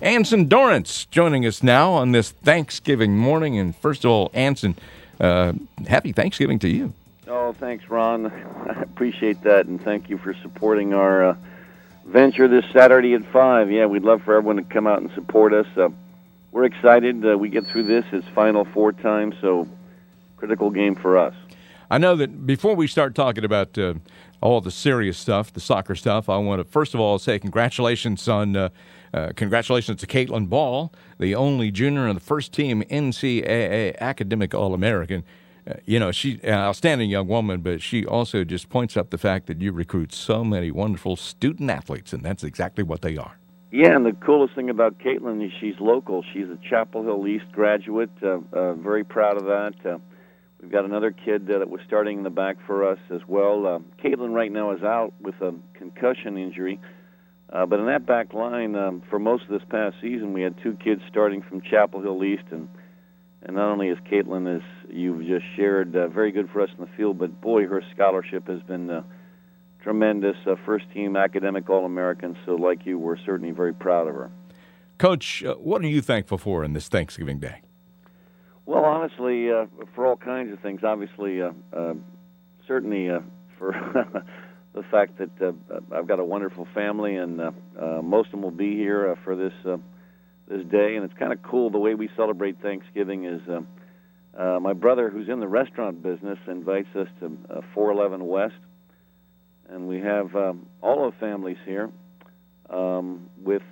Anson Dorrance joining us now on this Thanksgiving morning. And first of all, Anson, happy Thanksgiving to you. Oh, thanks, Ron. I appreciate that, and thank you for supporting our venture this Saturday at 5. Yeah, we'd love for everyone to come out and support us. We're excited. We get through this. It's Final Four time, so critical game for us. I know that before we start talking about all the serious stuff, the soccer stuff, I want to first of all say congratulations to Caitlin Ball, the only junior on the first team NCAA Academic All-American. She's an outstanding young woman, but she also just points up the fact that you recruit so many wonderful student athletes, and that's exactly what they are. Yeah, and the coolest thing about Caitlin is she's local. She's a Chapel Hill East graduate. Very proud of that. We've got another kid that was starting in the back for us as well. Caitlin right now is out with a concussion injury. But in that back line, for most of this past season, we had two kids starting from Chapel Hill East. And not only is Caitlin, as you've just shared, very good for us in the field, but, boy, her scholarship has been tremendous. First-team academic All-American. So, like you, we're certainly very proud of her. Coach, what are you thankful for in this Thanksgiving Day? Well, honestly, for all kinds of things. Obviously, certainly for the fact that I've got a wonderful family, and most of them will be here for this day. And it's kind of cool the way we celebrate Thanksgiving is my brother, who's in the restaurant business, invites us to 411 West, and we have all of the families here with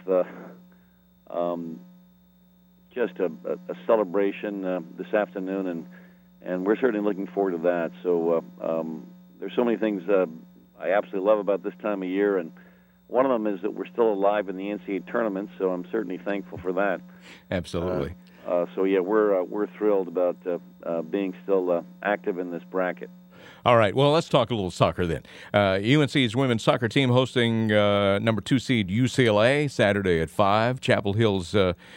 just a celebration this afternoon, and we're certainly looking forward to that. So there's so many things I absolutely love about this time of year, and one of them is that we're still alive in the NCAA tournament, so I'm certainly thankful for that. Absolutely. So yeah, we're thrilled about being still active in this bracket. All right, well, let's talk a little soccer then. UNC's women's soccer team hosting number 2 seed UCLA Saturday at 5. Chapel Hill's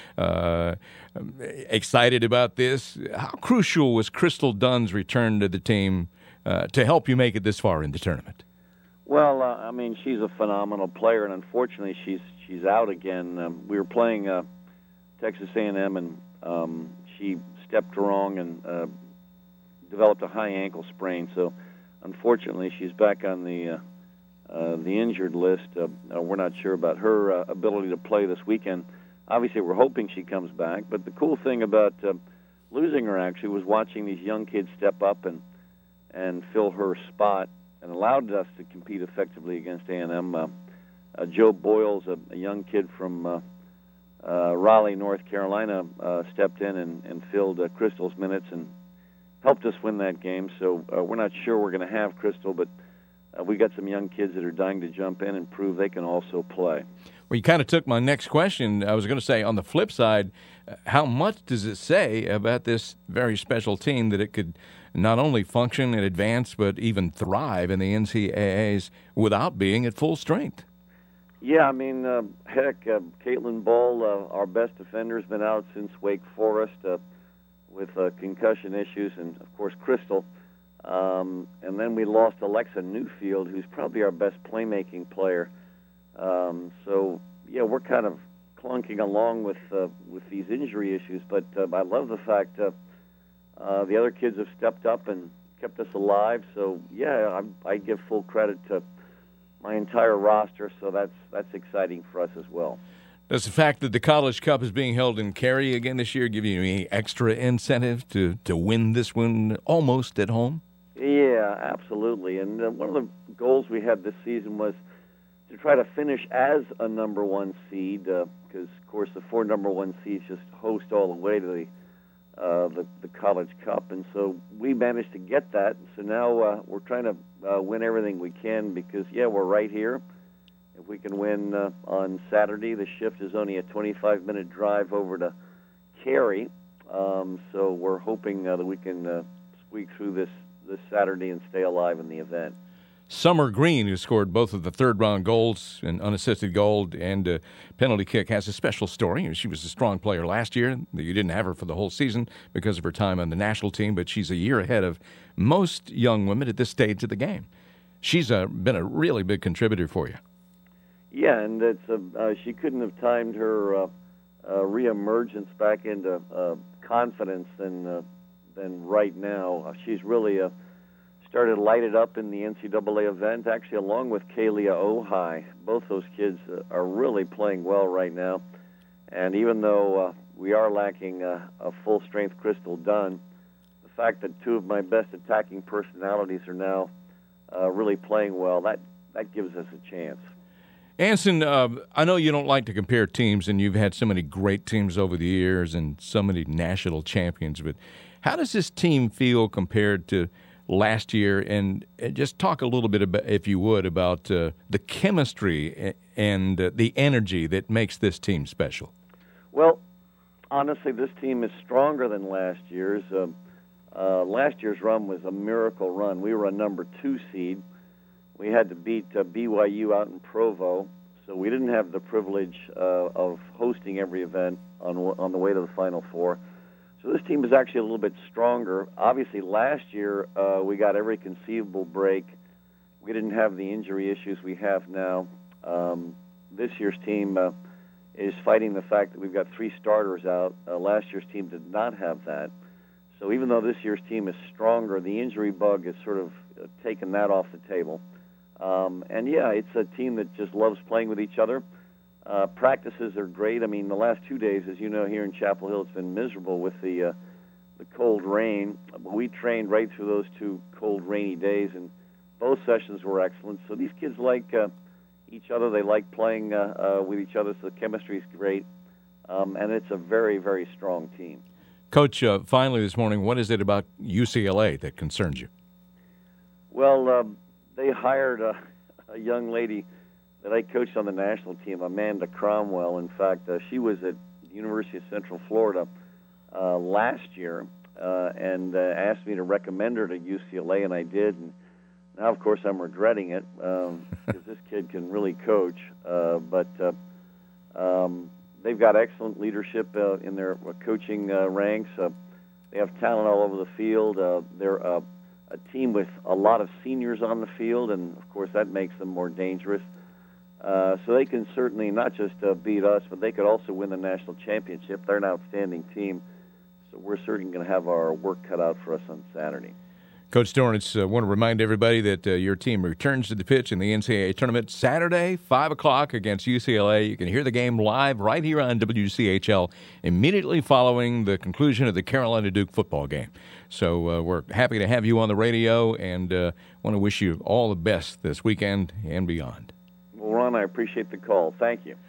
excited about this. How crucial was Crystal Dunn's return to the team to help you make it this far in the tournament? Well, I mean, she's a phenomenal player, and unfortunately, she's out again. We were playing Texas A&M, and she stepped wrong and developed a high ankle sprain. So, unfortunately, she's back on the injured list. We're not sure about her ability to play this weekend. Obviously, we're hoping she comes back. But the cool thing about losing her actually was watching these young kids step up and fill her spot, and allowed us to compete effectively against A&M. Joe Boyles, a young kid from Raleigh, North Carolina, stepped in and filled Crystal's minutes and helped us win that game. So we're not sure we're going to have Crystal, but we got some young kids that are dying to jump in and prove they can also play. Well, you kind of took my next question. I was going to say, on the flip side, how much does it say about this very special team that it could not only function and advance, but even thrive in the NCAAs without being at full strength? Yeah, I mean, heck, Caitlin Ball, our best defender, has been out since Wake Forest with concussion issues, and, of course, Crystal. And then we lost Alexa Newfield, who's probably our best playmaking player. So, yeah, we're kind of clunking along with these injury issues, but I love the fact the other kids have stepped up and kept us alive. So, yeah, I give full credit to my entire roster, so that's exciting for us as well. Does the fact that the College Cup is being held in Cary again this year give you any extra incentive to win this one almost at home? Yeah, absolutely. And one of the goals we had this season was to try to finish as a number 1 seed, because, of course, the 4 number 1 seeds just host all the way to the College Cup. And so we managed to get that. So now we're trying to win everything we can because, yeah, we're right here. If we can win on Saturday, the shift is only a 25-minute drive over to Cary. So we're hoping that we can squeak through this Saturday and stay alive in the event. Summer Green, who scored both of the third-round goals, an unassisted goal and a penalty kick, has a special story. She was a strong player last year. You didn't have her for the whole season because of her time on the national team, but she's a year ahead of most young women at this stage of the game. She's been a really big contributor for you. Yeah, and it's she couldn't have timed her reemergence back into confidence than right now. She's really started to light it up in the NCAA event, actually, along with Kalia Ohai. Both those kids are really playing well right now. And even though we are lacking a full-strength Crystal Dunn, the fact that two of my best attacking personalities are now really playing well, that gives us a chance. Anson, I know you don't like to compare teams, and you've had so many great teams over the years and so many national champions, but how does this team feel compared to last year? And just talk a little bit, about, if you would, about the chemistry and the energy that makes this team special. Well, honestly, this team is stronger than last year's. Last year's run was a miracle run. We were a number 2 seed. We had to beat BYU out in Provo, so we didn't have the privilege of hosting every event on the way to the Final Four. So this team is actually a little bit stronger. Obviously, last year we got every conceivable break. We didn't have the injury issues we have now. This year's team is fighting the fact that we've got 3 starters out. Last year's team did not have that. So even though this year's team is stronger, the injury bug has sort of taken that off the table. And yeah, it's a team that just loves playing with each other. Practices are great. I mean, the last 2 days, as you know, here in Chapel Hill, it's been miserable with the cold rain. But we trained right through those 2 cold, rainy days, and both sessions were excellent. So these kids like each other. They like playing with each other, so the chemistry is great. And it's a very, very strong team. Coach, finally this morning, what is it about UCLA that concerns you? Well, they hired a young lady that I coached on the national team, Amanda Cromwell. In fact, she was at the University of Central Florida last year and asked me to recommend her to UCLA, and I did. And now, of course, I'm regretting it because this kid can really coach. But they've got excellent leadership in their coaching ranks. They have talent all over the field. They're a team with a lot of seniors on the field, and, of course, that makes them more dangerous. So they can certainly not just beat us, but they could also win the national championship. They're an outstanding team, so we're certainly going to have our work cut out for us on Saturday. Coach Dorrance, I want to remind everybody that your team returns to the pitch in the NCAA tournament Saturday, 5 o'clock against UCLA. You can hear the game live right here on WCHL immediately following the conclusion of the Carolina-Duke football game. So we're happy to have you on the radio and want to wish you all the best this weekend and beyond. Well, Ron, I appreciate the call. Thank you.